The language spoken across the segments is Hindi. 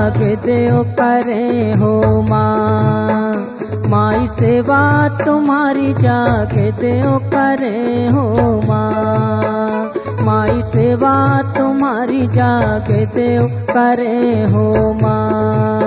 जाग देओ करे हो माँ। माई सेवा तुम्हारी जाग देओ करे हो माँ। माई सेवा तुम्हारी जाग देओ करे हो माँ।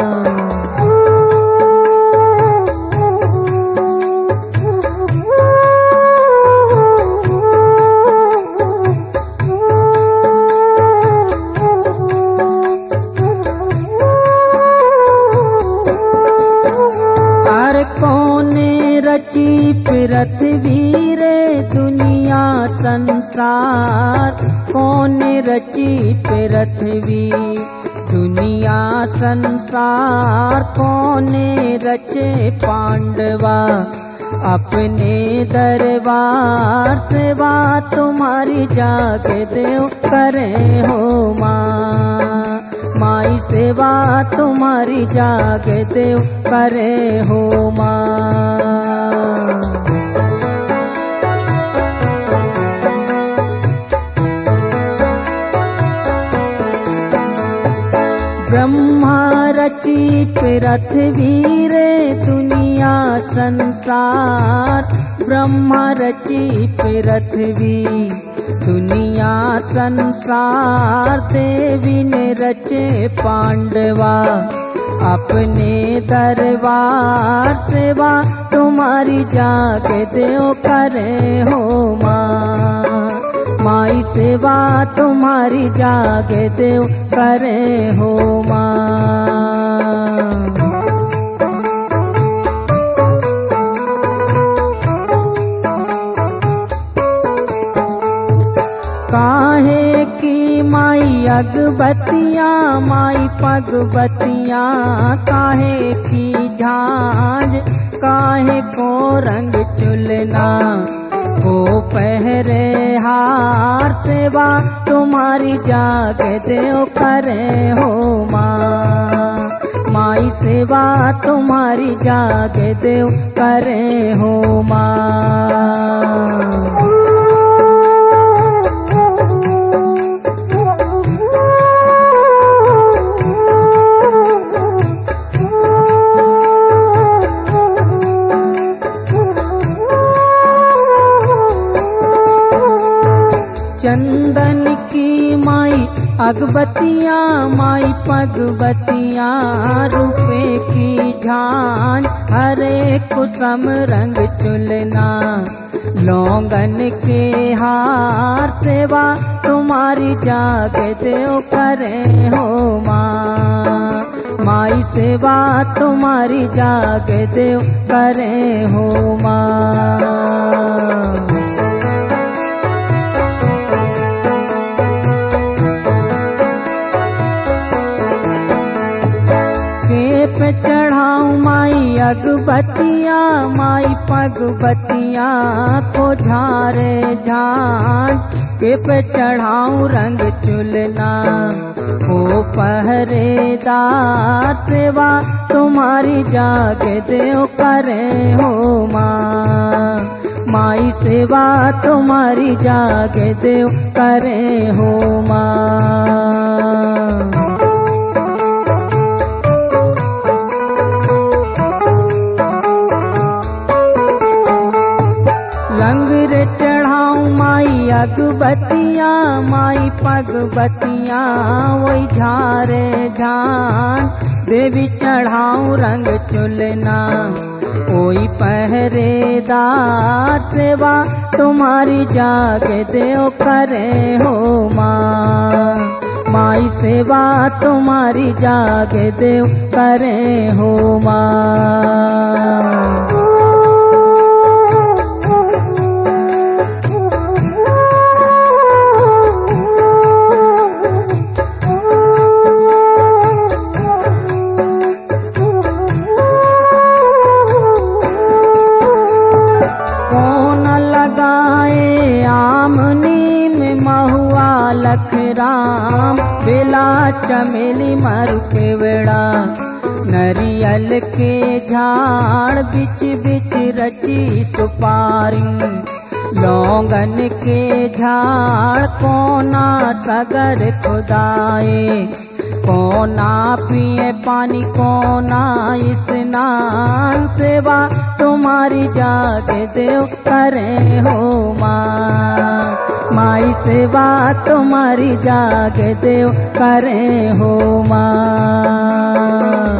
रची पृथ्वी रे दुनिया संसार, कौन रची पृथ्वी दुनिया संसार। कौन रचे पांडवा अपने दरबार। सेवा तुम्हारी जाग देओ करे हो माँ। माई सेवा तुम्हारी जाग देओ करे हो माँ। ब्रह्मा रची पृथ्वी रे दुनिया संसार। ब्रह्मा रची पृथ्वी दुनिया संसार। देवी ने रचे पांडवा अपने दरबार। सेवा तुम्हारी जाग देओ करे हो माँ। माई सेवा तुम्हारी जाग देओ करे हो माँ। काहे की माई अगबत्तियाँ माई पगबत्तियाँ। काहे की झांझ काहे को रंग चुलना वो पहरे हार। सेवा तुम्हारी जाग देओ करे हो माँ। माई सेवा तुम्हारी जाग देओ करे हो माँ। चंदन की माई अगबत्तियाँ माई पगबत्तियाँ। रुपए की झांझ हरे कुसम रंग चुलना लौंगन के हार। सेवा तुम्हारी जाग देओ करे हो माँ। माई सेवा तुम्हारी जाग देओ करे हो माँ। पे चढ़ाऊं माई अगबत्तियाँ माई पगबत्तियाँ को झारे झांझ के पे चढ़ाऊं रंग चुलना ओ पहरेदार। सेवा तुम्हारी जाग देओ करे हो माँ। माई सेवा तुम्हारी जाग देओ करे हो माँ। लंगर चढ़ाऊं माई अगबत्तियाँ माई पगबत्तियाँ। वही झारे झांझ देवी चढ़ाऊं रंग चुलना ओई पहरेदार। सेवा तुम्हारी जाग देओ करे हो माँ। माई सेवा तुम्हारी जाग देओ करे हो माँ। लखराम बेला चमेली मर के वेड़ा। नरियल के झाड़ बिच बिच रची सुपारी। लौंगन के झाड़ कोना सगर खुदाए, कोना पिए पानी कोना स्नान, सेवा तुम्हारी जागे देव करें हो माँ। माई सेवा तुम्हारी जागे देव करें हो माँ।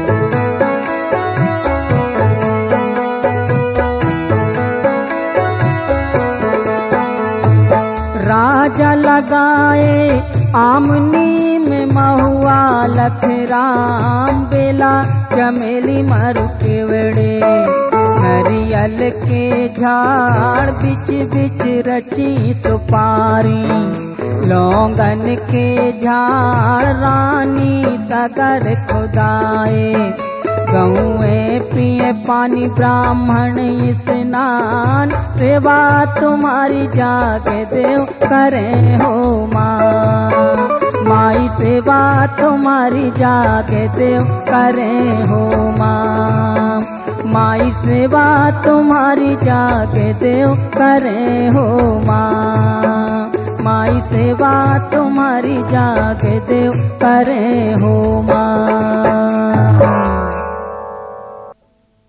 राजा लगाए आमनी में महुआ लखराम, बेला चमेली मरु केवड़े, नरियल के झाड़ बिच बिच रची सुपारी, लौंगन के झाड़ रानी सगर खुदाए, गौए पिए पानी ब्राह्मण स्नान, सेवा तुम्हारी जागे देव करें हो माँ। माई सेवा तुम्हारी जागे देव करें हो माँ। माई सेवा तुम्हारी जागे देव करें हो माँ। माई सेवा तुम्हारी जागे देव करें हो माँ।